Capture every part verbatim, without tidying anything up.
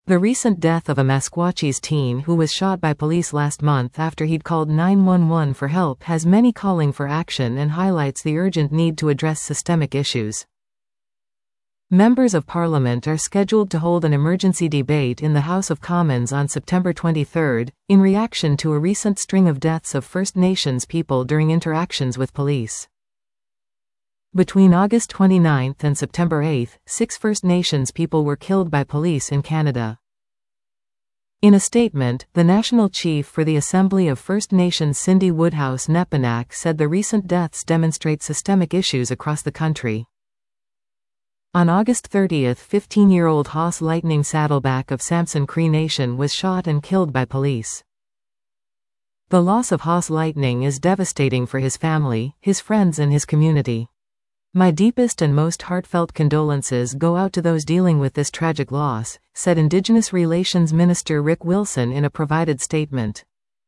The recent death of a Meskwachis teen who was shot by police last month after he'd called nine one one for help has many calling for action and highlights the urgent need to address systemic issues. Members of Parliament are scheduled to hold an emergency debate in the House of Commons on September twenty-third, in reaction to a recent string of deaths of First Nations people during interactions with police. Between August twenty-ninth and September eighth, six First Nations people were killed by police in Canada. In a statement, the National Chief for the Assembly of First Nations Cindy Woodhouse-Nepinak said the recent deaths demonstrate systemic issues across the country. On August thirtieth, fifteen-year-old Hoss Lightning Saddleback of Samson Cree Nation was shot and killed by police. The loss of Hoss Lightning is devastating for his family, his friends and his community. My deepest and most heartfelt condolences go out to those dealing with this tragic loss, said Indigenous Relations Minister Rick Wilson in a provided statement.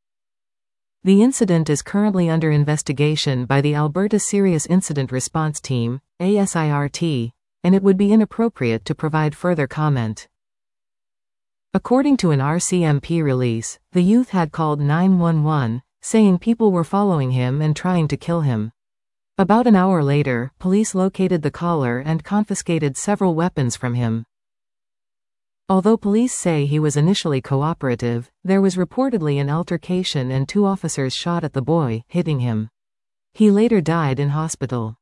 The incident is currently under investigation by the Alberta Serious Incident Response Team, A S I R T, and it would be inappropriate to provide further comment. According to an R C M P release, the youth had called nine one one, saying people were following him and trying to kill him. About an hour later, police located the caller and confiscated several weapons from him. Although police say he was initially cooperative, there was reportedly an altercation and two officers shot at the boy, hitting him. He later died in hospital.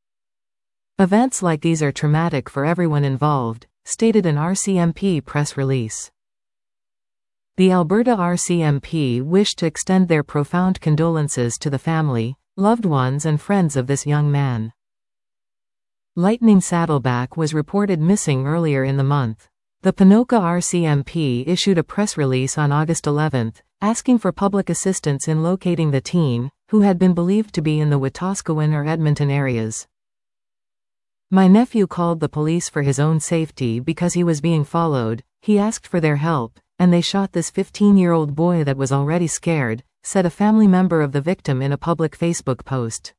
Events like these are traumatic for everyone involved, stated an R C M P press release. The Alberta R C M P wished to extend their profound condolences to the family, loved ones and friends of this young man. Lightning Saddleback was reported missing earlier in the month. The Ponoka R C M P issued a press release on August eleventh, asking for public assistance in locating the teen, who had been believed to be in the Wetaskiwin or Edmonton areas. My nephew called the police for his own safety because he was being followed. He asked for their help, and they shot this fifteen-year-old boy that was already scared, said a family member of the victim in a public Facebook post.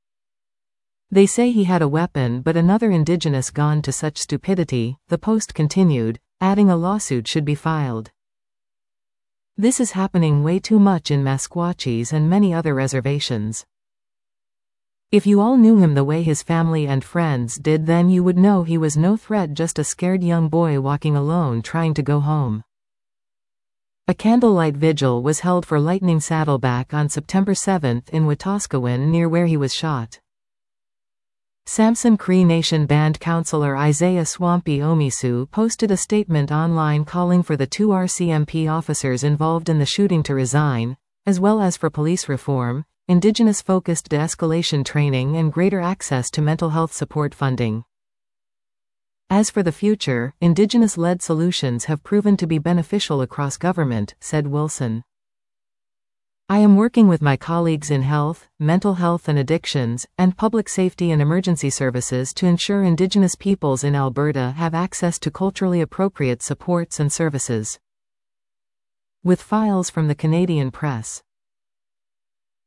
They say he had a weapon but another Indigenous gone to such stupidity, the post continued, adding a lawsuit should be filed. This is happening way too much in Meskwachis and many other reservations. If you all knew him the way his family and friends did, then you would know he was no threat, just a scared young boy walking alone trying to go home. A candlelight vigil was held for Lightning Saddleback on September seventh in Wetaskiwin near where he was shot. Samson Cree Nation Band Councillor Isaiah Swampy Omisu posted a statement online calling for the two R C M P officers involved in the shooting to resign, as well as for police reform, Indigenous-focused de-escalation training and greater access to mental health support funding. As for the future, Indigenous-led solutions have proven to be beneficial across government, said Wilson. I am working with my colleagues in health, mental health and addictions, and public safety and emergency services to ensure Indigenous peoples in Alberta have access to culturally appropriate supports and services. With files from the Canadian Press.